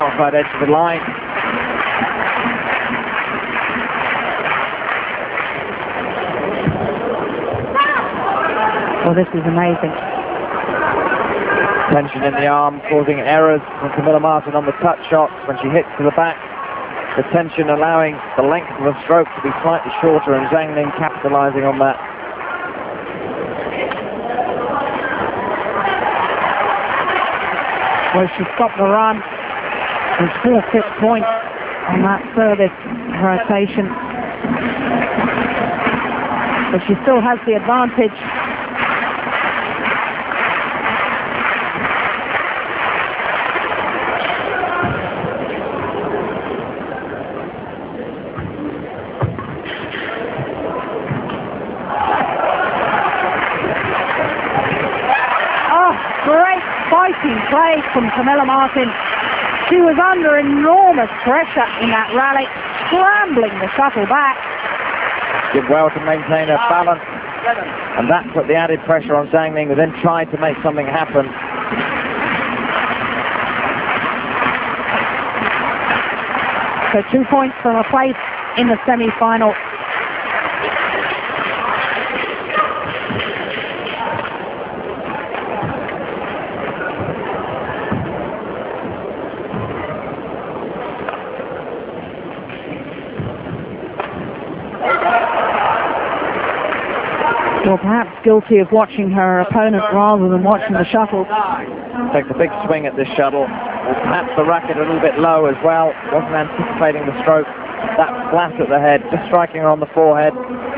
outside edge of the line. Well, this is amazing. Tension in the arm causing errors from Camilla Martin on the touch shots when she hits to the back. The tension allowing the length of the stroke to be slightly shorter, and Zhang Ning capitalizing on that. Well, she stopped the run. There's 4 fit points on that service rotation. But she still has the advantage. Play from Camilla Martin. She was under enormous pressure in that rally, scrambling the shuttle back. Did well to maintain her balance, and that put the added pressure on Zhang Ning, who then tried to make something happen. So 2 points from a place in the semi-final. Or perhaps guilty of watching her opponent rather than watching the shuttle. Takes a big swing at this shuttle. Perhaps the racket a little bit low as well. Wasn't anticipating the stroke that flat at the head, just striking her on the forehead.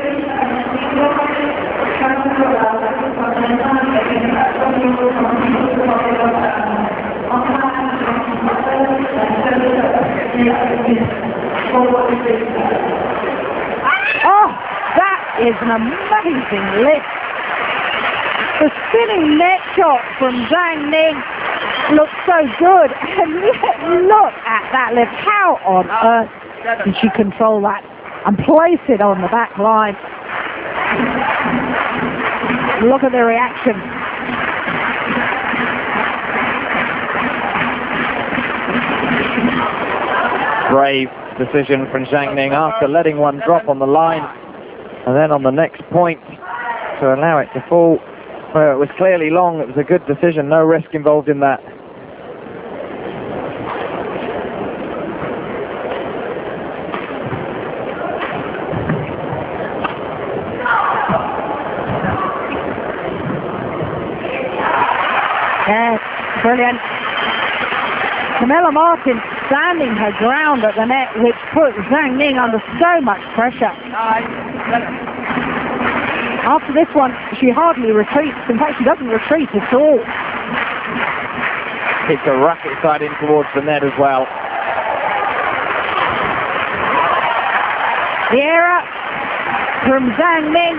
Oh, that is an amazing lift. The spinning net shot from Zhang Ning looks so good, and yet look at that lift. How on earth did she control that and place it on the back line? Look at the reaction. Brave decision from Zhang Ning after letting one drop on the line, and then on the next point to allow it to fall. Well, it was clearly long. It was a good decision. No risk involved in that. Yes, brilliant. Camilla Martin standing her ground at the net, which put Zhang Ning under so much pressure. After this one, she hardly retreats. In fact, she doesn't retreat at all. Hits a racket side in towards the net as well. The error from Zhang Ning.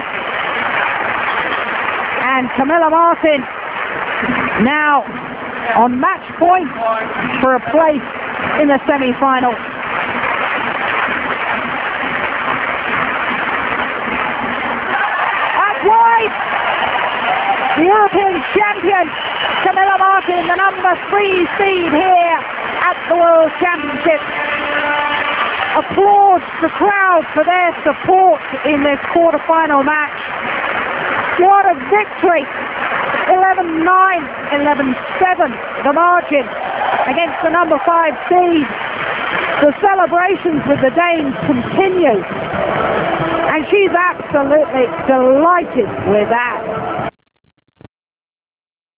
And Camilla Martin now on match point for a place in the semi-final. The European champion, Camilla Martin, the number 3 seed here at the World Championship. Applauds the crowd for their support in this quarter-final match. What a victory! 11-9, 11-7, the margin against the number 5 seed. The celebrations with the Danes continue, and she's absolutely delighted with that.